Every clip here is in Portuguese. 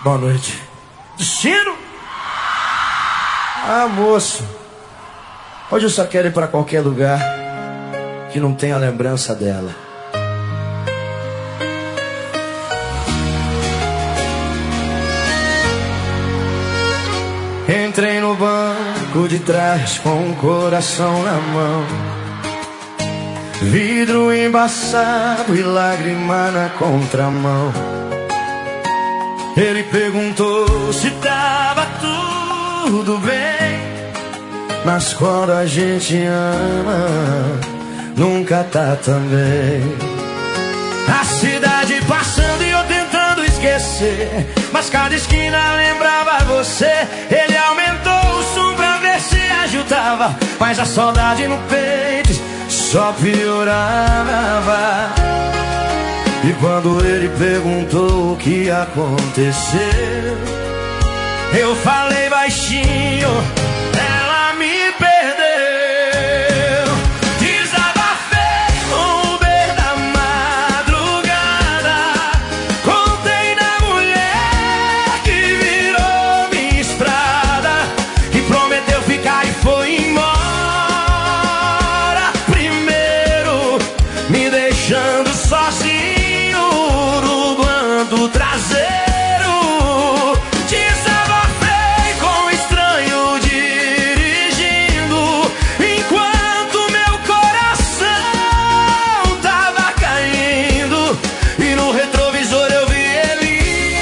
Boa noite. Destino? Ah, moço. Hoje eu só quero ir pra qualquer lugar que não tenha lembrança dela. Entrei no banco de trás com o coração na mão, vidro embaçado e lágrima na contramão. Ele perguntou se tava tudo bem, mas quando a gente ama, nunca tá também. A cidade passando e eu tentando esquecer, mas cada esquina lembrava você. Ele aumentou o som pra ver se ajudava, mas a saudade no peito só piorava. E quando ele perguntou o que aconteceu, eu falei baixinho, ela me perdeu. Desabafei com o Uber da madrugada, contei da mulher que virou minha estrada, que prometeu ficar e foi embora primeiro, me deixando sozinho no banco traseiro. Desabafei com um estranho dirigindo, enquanto meu coração tava caindo, e no retrovisor eu vi ele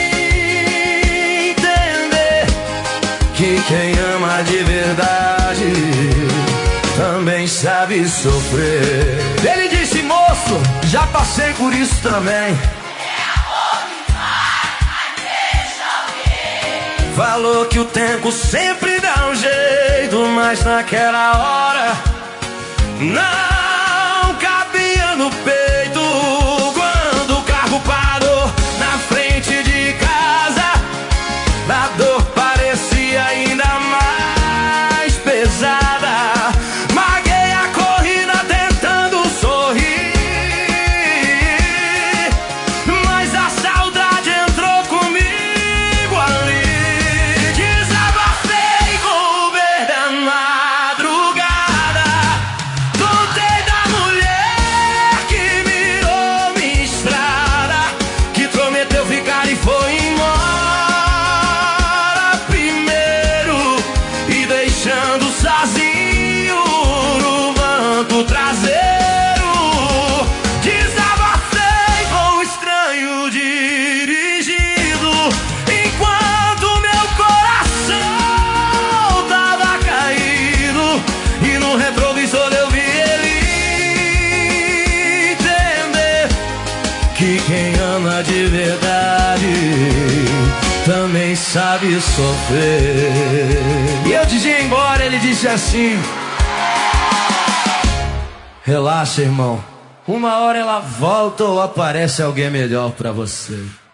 entender que quem ama de verdade também sabe sofrer. Ele disse: moço, já passei por isso também. Falou que o tempo sempre dá um jeito, mas naquela hora não cabia no peito. Quando o carro parou na frente de casa, a dor parecia ainda mais pesada. Maguei a corrida tentando sorrir, mas a saudade entrou comigo ali. Desabafei com o Uber da madrugada, contei da mulher que virou minha estrada, que prometeu ficar e foi embora primeiro, e deixando sozinho no banco traseiro. Desabafei com um estranho dirigindo, enquanto meu coração tava caído, e no retrovisor eu vi ele entender que quem ama de verdade também sabe sofrer. E eu dizia embora, ele disse assim: relaxa, irmão, uma hora ela volta ou aparece alguém melhor pra você.